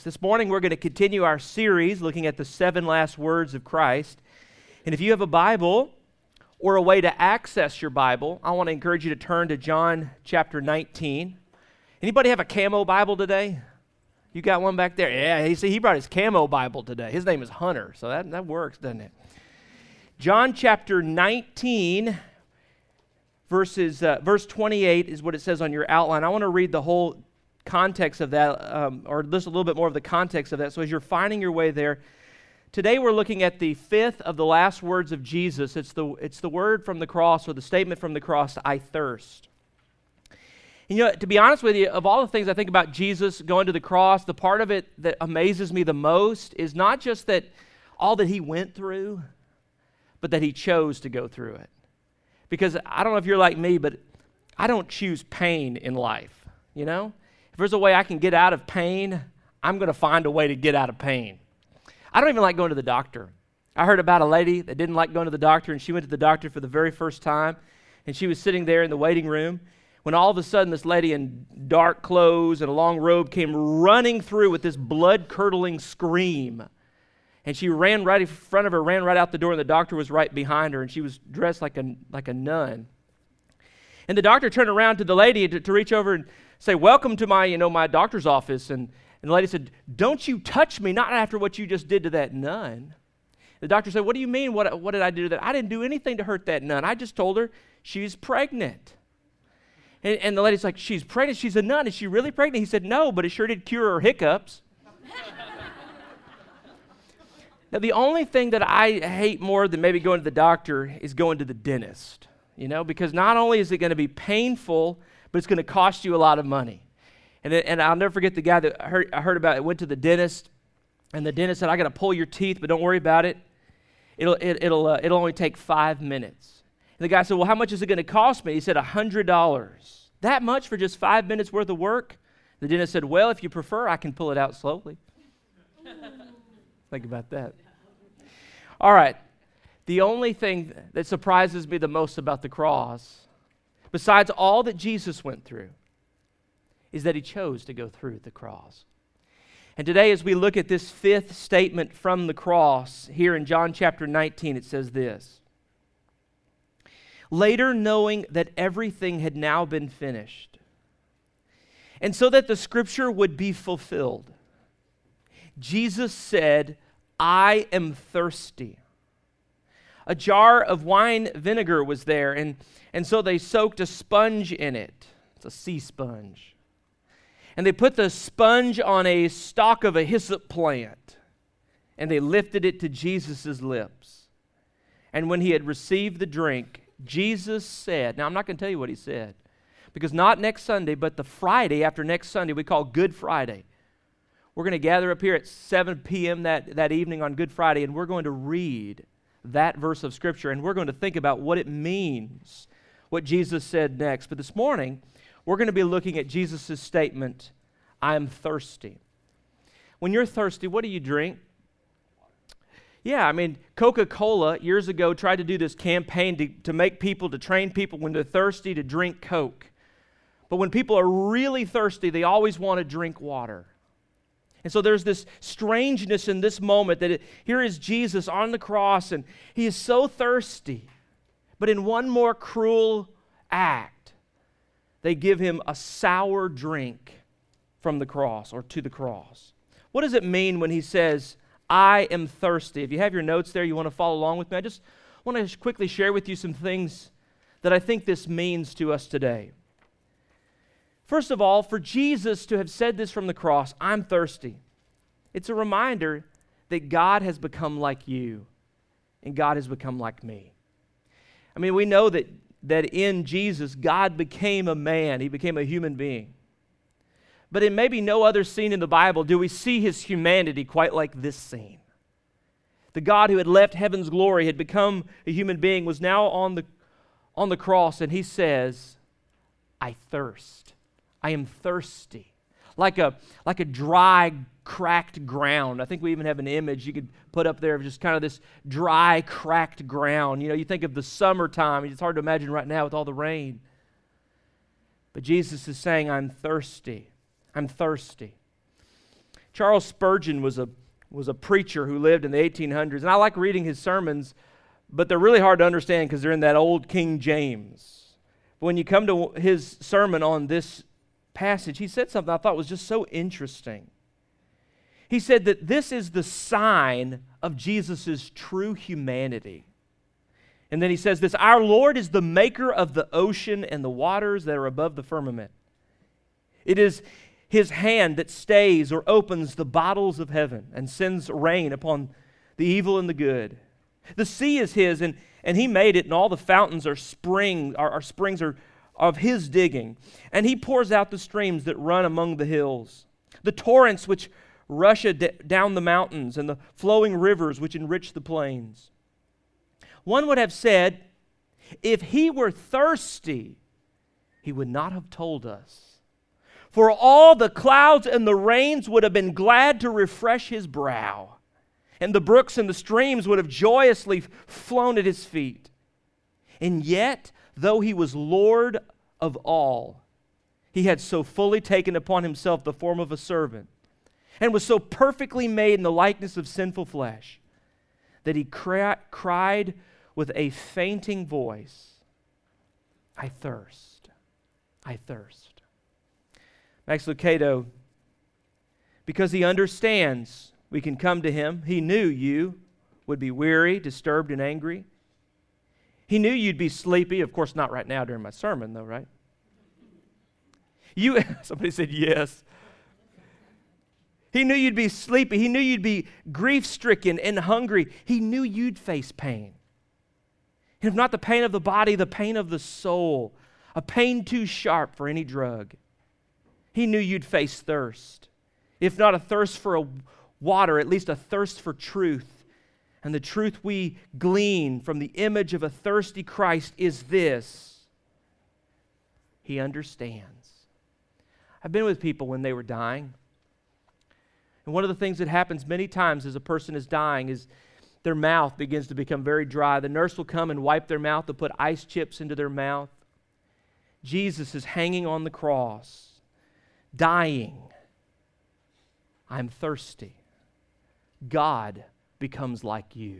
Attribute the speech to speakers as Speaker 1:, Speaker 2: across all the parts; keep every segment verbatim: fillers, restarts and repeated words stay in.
Speaker 1: This morning we're going to continue our series looking at the seven last words of Christ. And if you have a Bible or a way to access your Bible, I want to encourage you to turn to John chapter nineteen. Anybody have a camo Bible today? You got one back there? Yeah, you see, he brought his camo Bible today. His name is Hunter, so that, that works, doesn't it? John chapter nineteen, verses, uh, verse twenty-eight is what it says on your outline. I want to read the whole context of that, um, or just a little bit more of the context of that. So as you're finding your way there, today we're looking at the fifth of the last words of Jesus. It's the, it's the word from the cross, or the statement from the cross, I thirst. And you know, to be honest with you, of all the things I think about Jesus going to the cross, the part of it that amazes me the most is not just that all that he went through, but that he chose to go through it. Because I don't know if you're like me, but I don't choose pain in life, you know? If there's a way I can get out of pain, I'm going to find a way to get out of pain. I don't even like going to the doctor. I heard about a lady that didn't like going to the doctor, and she went to the doctor for the very first time, and she was sitting there in the waiting room when all of a sudden this lady in dark clothes and a long robe came running through with this blood-curdling scream. And she ran right in front of her, ran right out the door, and the doctor was right behind her, and she was dressed like a, like a nun. And the doctor turned around to the lady to, to reach over and say, welcome to my, you know, my doctor's office. And, and the lady said, don't you touch me, not after what you just did to that nun. The doctor said, what do you mean, what, what did I do to that? I didn't do anything to hurt that nun. I just told her she's pregnant. And, and the lady's like, she's pregnant? She's a nun. Is she really pregnant? He said, no, but it sure did cure her hiccups. Now, the only thing that I hate more than maybe going to the doctor is going to the dentist, you know, because not only is it going to be painful, but it's going to cost you a lot of money. And it, and I'll never forget the guy that I heard, I heard about it, went to the dentist, and the dentist said, I got to pull your teeth, but don't worry about it. It'll, it, it'll, uh, it'll only take five minutes. And the guy said, well, how much is it going to cost me? He said, one hundred dollars. That much for just five minutes worth of work? The dentist said, well, if you prefer, I can pull it out slowly. Think about that. All right. The only thing that surprises me the most about the cross, besides all that Jesus went through, is that he chose to go through the cross. And today, as we look at this fifth statement from the cross, here in John chapter nineteen, it says this. Later, knowing that everything had now been finished, and so that the scripture would be fulfilled, Jesus said, I am thirsty. A jar of wine vinegar was there, and, and so they soaked a sponge in it. It's a sea sponge. And they put the sponge on a stalk of a hyssop plant, and they lifted it to Jesus' lips. And when he had received the drink, Jesus said, now I'm not going to tell you what he said, because not next Sunday, but the Friday after next Sunday, we call Good Friday. We're going to gather up here at seven p.m. that, that evening on Good Friday, and we're going to read that verse of Scripture, and we're going to think about what it means, what Jesus said next. But this morning, we're going to be looking at Jesus' statement, I am thirsty. When you're thirsty, what do you drink? Yeah, I mean, Coca-Cola years ago tried to do this campaign to, to make people, to train people when they're thirsty to drink Coke. But when people are really thirsty, they always want to drink water. And so there's this strangeness in this moment that it, here is Jesus on the cross, and he is so thirsty. But in one more cruel act, they give him a sour drink from the cross, or to the cross. What does it mean when he says, I am thirsty? If you have your notes there, you want to follow along with me, I just want to quickly share with you some things that I think this means to us today. First of all, for Jesus to have said this from the cross, I'm thirsty, it's a reminder that God has become like you and God has become like me. I mean, we know that, that in Jesus, God became a man. He became a human being. But in maybe no other scene in the Bible do we see his humanity quite like this scene. The God who had left heaven's glory, had become a human being, was now on the, on the cross, and he says, I thirst. I am thirsty, like a like a dry, cracked ground. I think we even have an image you could put up there of just kind of this dry, cracked ground. You know, you think of the summertime. It's hard to imagine right now with all the rain. But Jesus is saying, I'm thirsty. I'm thirsty. Charles Spurgeon was a, was a preacher who lived in the eighteen hundreds, and I like reading his sermons, but they're really hard to understand because they're in that old King James. But when you come to his sermon on this passage, he said something I thought was just so interesting. He said that this is the sign of Jesus' true humanity. And then he says this, our Lord is the maker of the ocean and the waters that are above the firmament. It is His hand that stays or opens the bottles of heaven and sends rain upon the evil and the good. The sea is His, and, and He made it, and all the fountains are spring, are, are springs are of His digging. And He pours out the streams that run among the hills, the torrents which rush d- down the mountains, and the flowing rivers which enrich the plains. One would have said, if He were thirsty, He would not have told us. For all the clouds and the rains would have been glad to refresh His brow, and the brooks and the streams would have joyously flown at His feet. And yet, though He was Lord of all, He had so fully taken upon Himself the form of a servant, and was so perfectly made in the likeness of sinful flesh, that He cri- cried with a fainting voice, I thirst, I thirst. Max Lucado, because he understands we can come to Him. He knew you would be weary, disturbed, and angry. He knew you'd be sleepy. Of course, not right now during my sermon, though, right? You, somebody said yes. He knew you'd be sleepy. He knew you'd be grief-stricken and hungry. He knew you'd face pain. And if not the pain of the body, the pain of the soul, a pain too sharp for any drug. He knew you'd face thirst. If not a thirst for a water, at least a thirst for truth. And the truth we glean from the image of a thirsty Christ is this: He understands. I've been with people when they were dying. And one of the things that happens many times as a person is dying is their mouth begins to become very dry. The nurse will come and wipe their mouth. They'll put ice chips into their mouth. Jesus is hanging on the cross, dying. I'm thirsty. God becomes like you.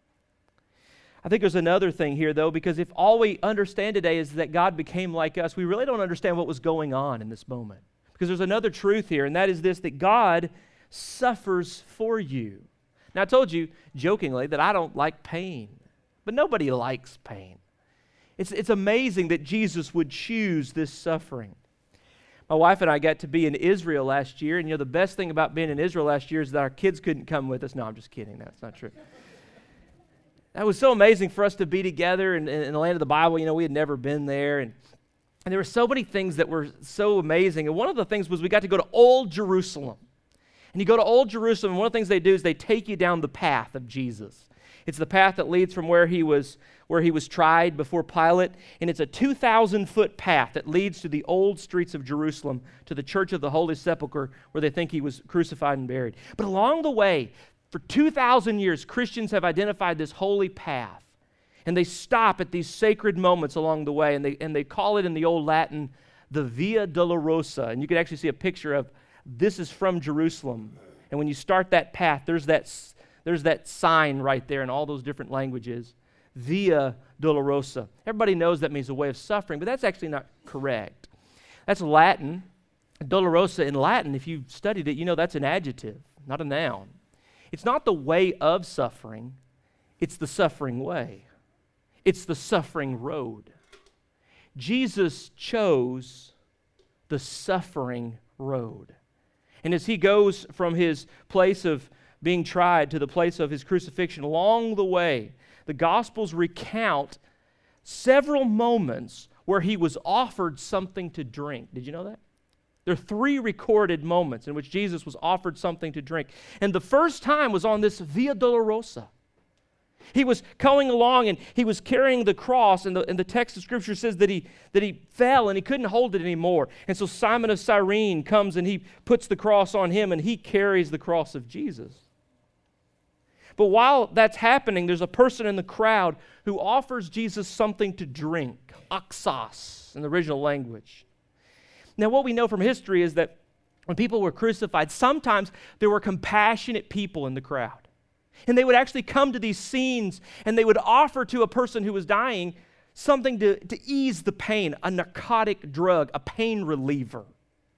Speaker 1: I think there's another thing here, though, because if all we understand today is that God became like us, we really don't understand what was going on in this moment. Because there's another truth here, and that is this, that God suffers for you. Now, I told you jokingly that I don't like pain, but nobody likes pain. It's, it's amazing that Jesus would choose this suffering. My wife and I got to be in Israel last year, and you know, the best thing about being in Israel last year is that our kids couldn't come with us. No, I'm just kidding. That's not true. That was so amazing for us to be together in, in, in the land of the Bible. You know, we had never been there, and, and there were so many things that were so amazing. And one of the things was we got to go to Old Jerusalem. And you go to Old Jerusalem, and one of the things they do is they take you down the path of Jesus. It's the path that leads from where he was where he was tried before Pilate, and it's a two thousand foot path that leads to the old streets of Jerusalem, to the Church of the Holy Sepulchre, where they think he was crucified and buried. But along the way, for two thousand years, Christians have identified this holy path, and they stop at these sacred moments along the way, and they, and they call it in the Old Latin the Via Dolorosa, and you can actually see a picture of this is from Jerusalem. And when you start that path, there's that, there's that sign right there in all those different languages, Via Dolorosa. Everybody knows that means a way of suffering, but that's actually not correct. That's Latin. Dolorosa in Latin, if you've studied it, you know that's an adjective, not a noun. It's not the way of suffering, it's the suffering way. It's the suffering road. Jesus chose the suffering road. And as he goes from his place of being tried to the place of his crucifixion, along the way, the Gospels recount several moments where he was offered something to drink. Did you know that? There are three recorded moments in which Jesus was offered something to drink. And the first time was on this Via Dolorosa. He was going along and he was carrying the cross, and the, and the text of Scripture says that he, that he fell and he couldn't hold it anymore. And so Simon of Cyrene comes and he puts the cross on him and he carries the cross of Jesus. But while that's happening, there's a person in the crowd who offers Jesus something to drink, oxos in the original language. Now, what we know from history is that when people were crucified, sometimes there were compassionate people in the crowd. And they would actually come to these scenes and they would offer to a person who was dying something to, to ease the pain, a narcotic drug, a pain reliever.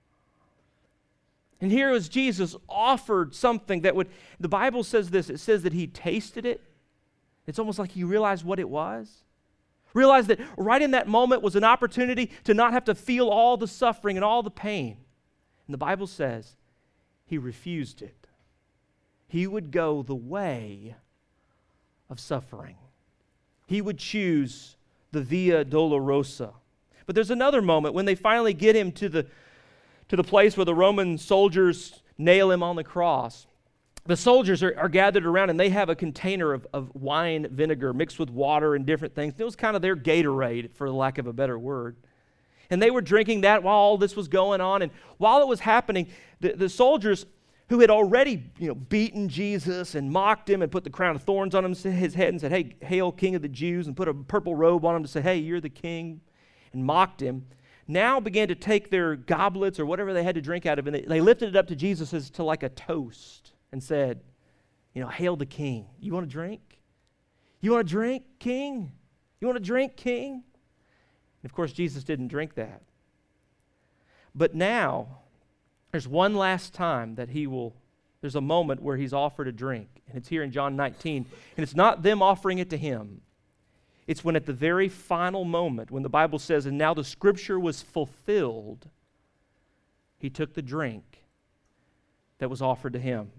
Speaker 1: And here was Jesus offered something that would, the Bible says this, it says that he tasted it. It's almost like he realized what it was. Realized that right in that moment was an opportunity to not have to feel all the suffering and all the pain. And the Bible says he refused it. He would go the way of suffering. He would choose the Via Dolorosa. But there's another moment when they finally get him to the to the place where the Roman soldiers nail him on the cross. The soldiers are, are gathered around and they have a container of, of wine vinegar mixed with water and different things. It was kind of their Gatorade, for the lack of a better word. And they were drinking that while all this was going on. And while it was happening, the, the soldiers who had already, you know, beaten Jesus and mocked him and put the crown of thorns on him, his head and said, "Hey, hail King of the Jews," and put a purple robe on him to say, "Hey, you're the king," and mocked him, now began to take their goblets or whatever they had to drink out of, and they, they lifted it up to Jesus as to like a toast and said, you know, "Hail the king. You want to drink? You want to drink, king? You want to drink, king?" And of course, Jesus didn't drink that. But now, there's one last time that he will, there's a moment where he's offered a drink, and it's here in John nineteen, and it's not them offering it to him. It's when at the very final moment, when the Bible says, "And now the scripture was fulfilled," he took the drink that was offered to him.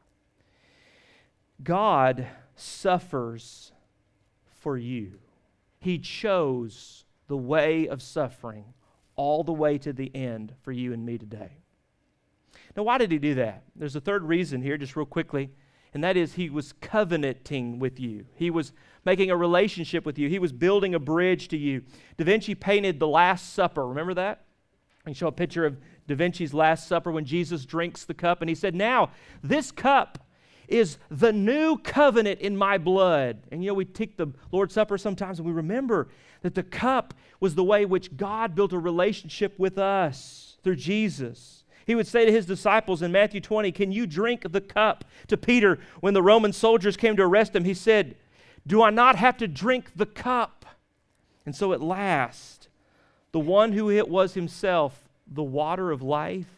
Speaker 1: God suffers for you. He chose the way of suffering all the way to the end for you and me today. Now, why did he do that? There's a third reason here, just real quickly, and that is he was covenanting with you. He was making a relationship with you. He was building a bridge to you. Da Vinci painted the Last Supper. Remember that? I can show a picture of Da Vinci's Last Supper when Jesus drinks the cup, and he said, "Now, this cup is the new covenant in my blood." And you know, we take the Lord's Supper sometimes and we remember that the cup was the way which God built a relationship with us through Jesus. He would say to his disciples in Matthew twenty, "Can you drink the cup?" To Peter, when the Roman soldiers came to arrest him, he said, "Do I not have to drink the cup?" And so at last, the one who it was himself, the water of life,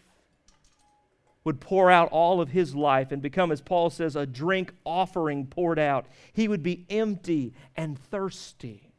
Speaker 1: would pour out all of his life and become, as Paul says, a drink offering poured out. He would be empty and thirsty.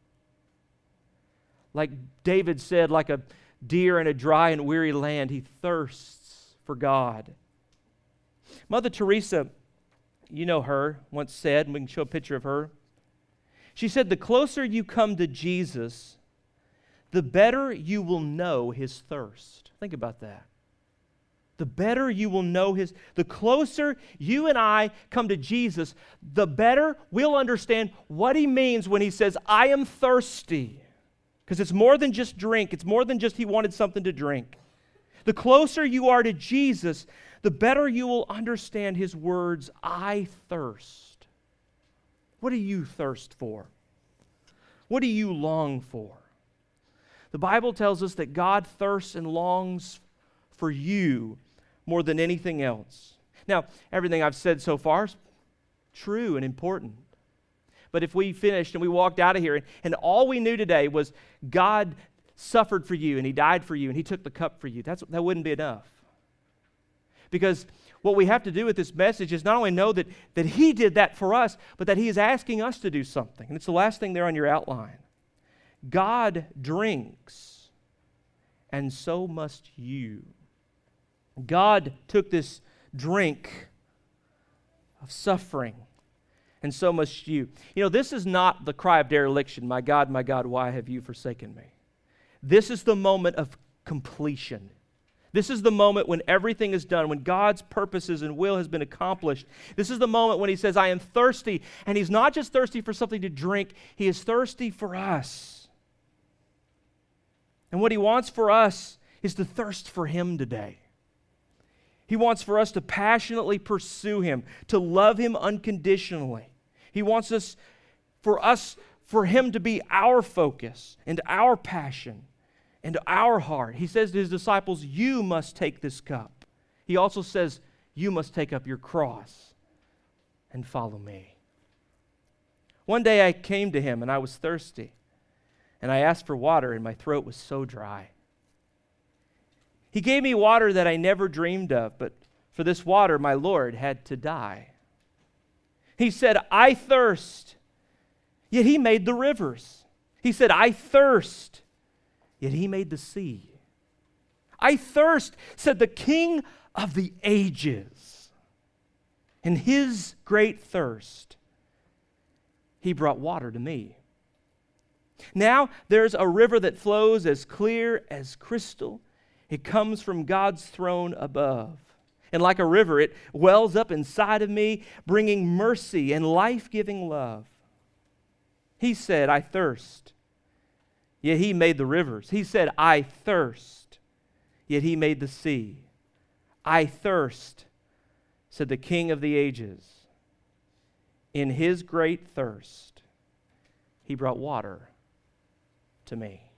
Speaker 1: Like David said, like a deer in a dry and weary land, he thirsts for God. Mother Teresa, you know her, once said, and we can show a picture of her. She said, "The closer you come to Jesus, the better you will know his thirst." Think about that. The better you will know his, the closer you and I come to Jesus, the better we'll understand what he means when he says, "I am thirsty." Because it's more than just drink. It's more than just he wanted something to drink. The closer you are to Jesus, the better you will understand his words, "I thirst." What do you thirst for? What do you long for? The Bible tells us that God thirsts and longs for you more than anything else. Now, everything I've said so far is true and important. But if we finished and we walked out of here and, and all we knew today was God suffered for you and he died for you and he took the cup for you, that's, that wouldn't be enough. Because what we have to do with this message is not only know that, that he did that for us, but that he is asking us to do something. And it's the last thing there on your outline. God drinks, and so must you. God took this drink of suffering, and so must you. You know, this is not the cry of dereliction, "My God, my God, why have you forsaken me?" This is the moment of completion. This is the moment when everything is done, when God's purposes and will has been accomplished. This is the moment when he says, "I am thirsty," and he's not just thirsty for something to drink, he is thirsty for us. And what he wants for us is to thirst for him today. He wants for us to passionately pursue him, to love him unconditionally. He wants us, for us, for him to be our focus and our passion and our heart. He says to his disciples, "You must take this cup. he also says, you must take up your cross and follow me. One day I came to him and I was thirsty, and I asked for water, and my throat was so dry. He gave me water that I never dreamed of, but for this water my Lord had to die. He said, I thirst, yet he made the rivers. He said, I thirst, yet he made the sea. I thirst, said the King of the ages. In his great thirst, he brought water to me. Now there's a river that flows as clear as crystal. It comes from God's throne above. And like a river, it wells up inside of me, bringing mercy and life-giving love. He said, I thirst, yet he made the rivers. He said, I thirst, yet he made the sea. I thirst, said the King of the ages. In his great thirst, he brought water to me.